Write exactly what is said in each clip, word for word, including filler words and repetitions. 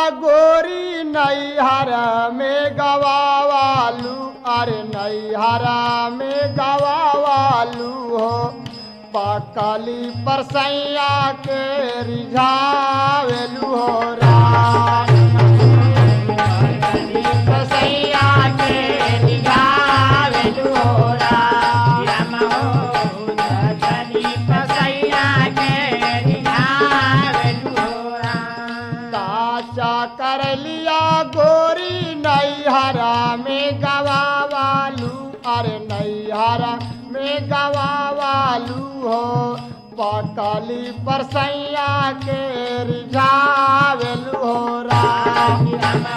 गोरी नैहर में गवावालू अरे नैहर में गवावालू हो पकली परसैया के रिझावेलू हो राम पकली परसैया के रिझावेलू हो राम पकली परसैया के रिझावेलू हो राम काचा कर लिया गोरी नैहरा में गवावालू अरे नैहरा में गवावालू हो पकली परसैया के रिझावेलू हो राम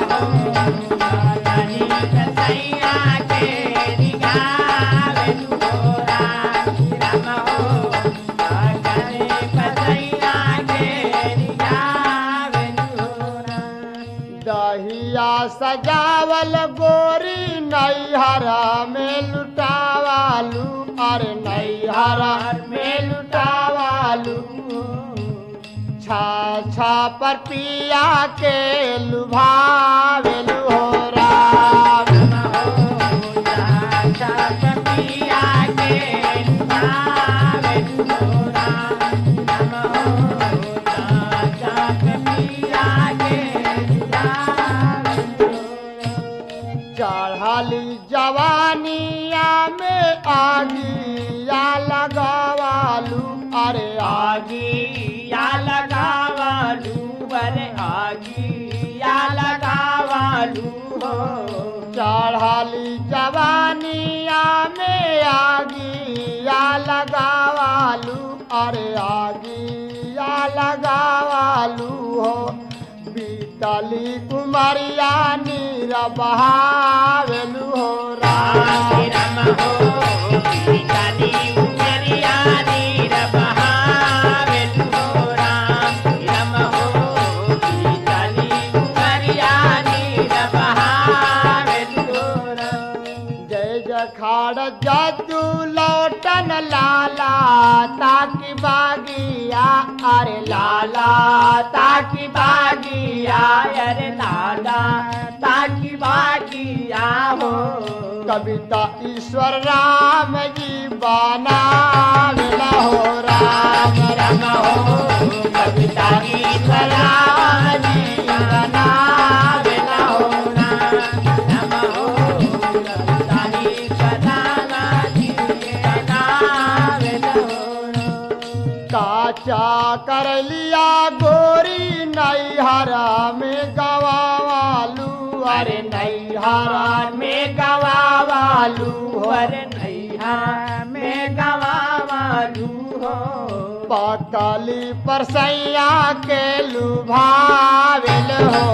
पकली परसैया के रिझावेलू हो राम पकली परसैया के रिझावेलू हो राम दहिया सजावल गोरी नैहरा में लुटावालू अरे नैहरा में लुटावालू छा छा पर पिया के लुभावेलू हो राम छा छा पर पिया के लुभावेलू हो राम छा छा पर पिया के लुभावेलू चढ़ाली जवानिया में आगिया लगावालू अरे आगिया लगावालू अरे आगिया लगावालू हो चढ़ाली जवानिया में आगिया लगावालू अरे आगिया लगावालू हो बीतली कुमारिया नीर बहावेलू हो राम हो बीतली कुमारिया नीर बहावेलू हो राम हो बीतली कुमारिया नीर बहावेलू हो राम जय जखाड़ जादू लौटन लाला ताकि बागिया अरे लाला ताकि बागिया अरे लाला ताकि बागिया हो कविता ईश्वर राम जी बनावेला हो राम राम हो कविता ईश्वर राम जी बनावेला हो राम हो कविता ईश्वर राम जी बनावेला हो काचा कर लिया गोरी नैहरा में गवावालू अरे नैहरा में गवावालू अरे नैहरा में गवावालू हो पकली परसैया के लुभावेल हो